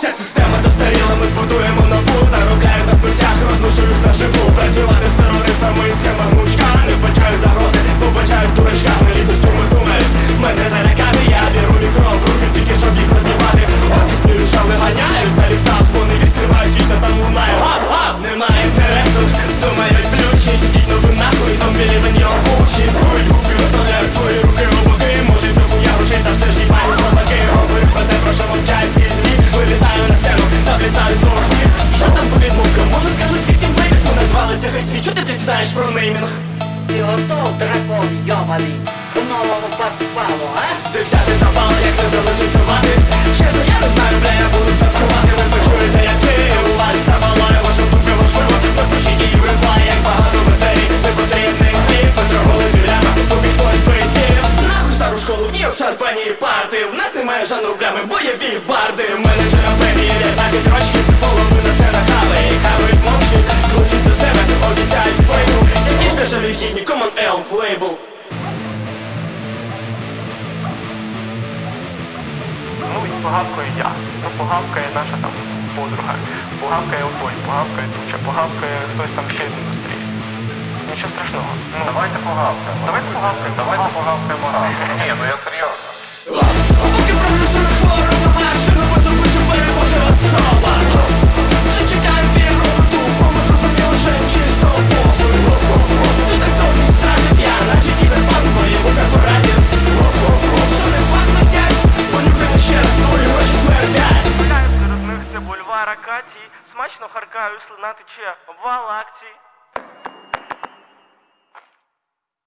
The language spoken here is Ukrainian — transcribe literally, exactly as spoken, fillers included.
Ця система застаріла, ми збудуємо нову. Заробляють на смертях, розмножують наживу. Працювати з терористами і схема гнучка. Не вбачають загрози, побачають дурачка. Мені костюми думають, мене залякати. Я беру мікрон в руки, тільки щоб їх роз'їбати. Оці сміють, що виганяють на ліфтах. Вони відкривають вікна, там лунає гап-гап. Немає інтересу, думають плющі. Сидіть нови нахуй, don't believe in your bullshit. Дують губи, розставляють свої руки у боки. Може дохуя грошей, та все ж їбають слабаки. Говорю про те, про що мовчають ці злі. Вилітаю на сцену, та влітаю з двох ніг. Що там по відмовкам? Може скажуть відким бейбік? Ми назвалися хай-світ, що ти, блядь, знаєш про неймінг? Ти готов, дракон йобаний, к новому підпалу, а? Ти взяти запал, як не залишиться вати. Чесно, я не знаю, бля, я буду святкувати. Ви почуєте, як ти у вас запалає. Ваша думка важлива, напишіть її в реплай. Як багато матерій, непотрібних слів. Ми зробили білями, поки хтось близький. Нахуй стару школу, в ній обшарпані парти. В нас немає жанру блями, бойові барди. Менеджера премії п'ятнадцять рочків. Голови на сценах хавають, хавають мовчки. Кличуть до себе, обіцяють фейку. Якісь бляшеві гідні, Common L, лейбл. Ну і погавкаю я, ну погавкає наша там подруга, погавкає отой, погавкає туча, погавкає хтось там ще з індустрії. Нічого страшного. Ну, давайте погавкаємо. Давайте погавкаємо. Давайте погавкаємо разом. Ні, ну я серйозно. Поки прогресує хвороба, машину позабудь, переможила соба. Вже чекаю півроку тупо, ми зрозуміли, що їм чисто похуй. Все так довго стражить я, наче кіберпанк моєму корпоратів. Що не пахне дядь, понюхай ще раз, твої гроші смертять. Гуляю серед них, це бульвар акацій, смачно харкаю, слина тече, обвал акцій.